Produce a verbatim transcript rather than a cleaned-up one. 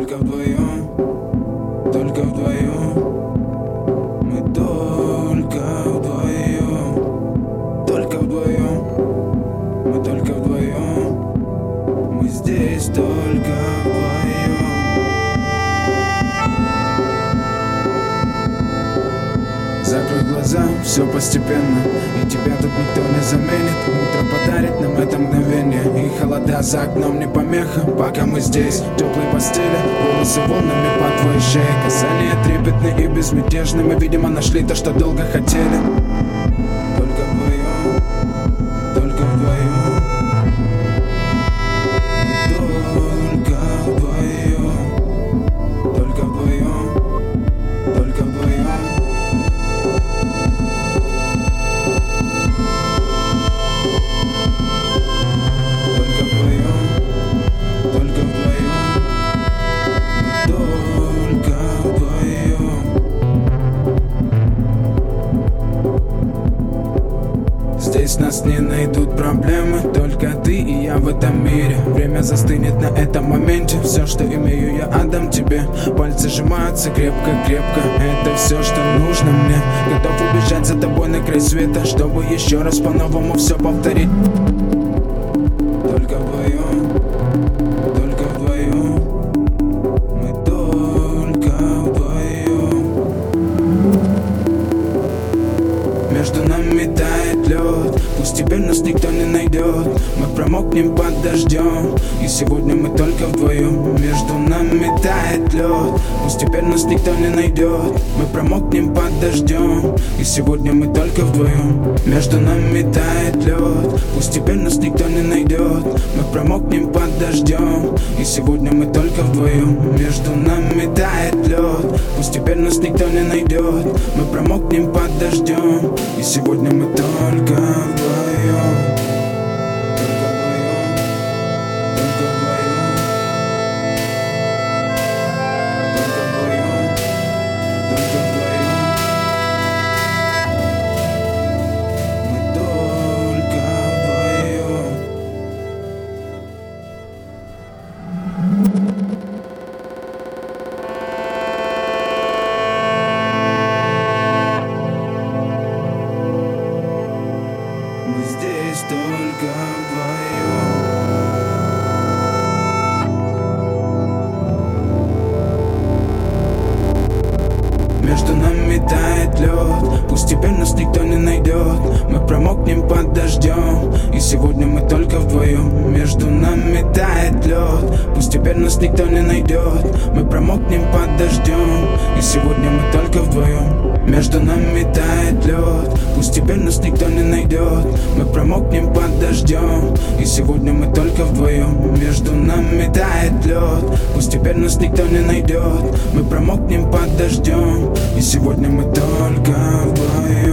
Только вдвоем, только вдвоем. Мы только вдвоем, только вдвоем. Мы только вдвоем. Мы здесь только вдвоем. Закрой глаза, все постепенно, и тебя тут никто не заменит. Утро подарит нам это мгновение, и холода за окном не помеха. Пока мы здесь, в теплой постели, волосы волнами по твоей шее. Касания трепетны и безмятежны, мы, видимо, нашли то, что долго хотели. Только вдвоем, только вдвоем. Только вдвоем, только вдвоем, только вдвоем. Здесь нас не найдут проблемы, только ты и я в этом мире. Время застынет на этом моменте, все, что имею, я отдам тебе. Пальцы сжимаются крепко-крепко, это все, что нужно мне. Готов убежать за тобой на край света, чтобы еще раз по-новому все повторить. Только вдвоем, только вдвоем. Мы только вдвоем. Между нами тает лед, пусть теперь нас никто не найдет. Мы промокнем под дождем, и сегодня мы только вдвоем. Между нами тает лед, пусть теперь нас никто не найдет. Мы промокнем под дождем, и сегодня мы только вдвоем. Между нами тает лед, пусть теперь нас никто не найдет. Мы промокнем под дождем, и сегодня мы только вдвоем. Между нами тает лед, пусть теперь нас никто не найдет. Мы промокнем под дождем, и сегодня мы только вдвоем. Мы здесь только вдвоем. Между нами тает лед, пусть теперь нас никто не найдет. Мы промокнем под дождем, и сегодня мы только вдвоем. Между нами тает лед, пусть теперь нас никто не найдет. Мы промокнем под дождем, и сегодня мы только вдвоем. Между нами тает лед, пусть теперь нас никто не найдет. Мы промокнем под дождем, и сегодня мы только вдвоем. Между нами тает лед, пусть теперь нас никто не найдет. Мы промокнем под дождем, и сегодня мы только вдвоем.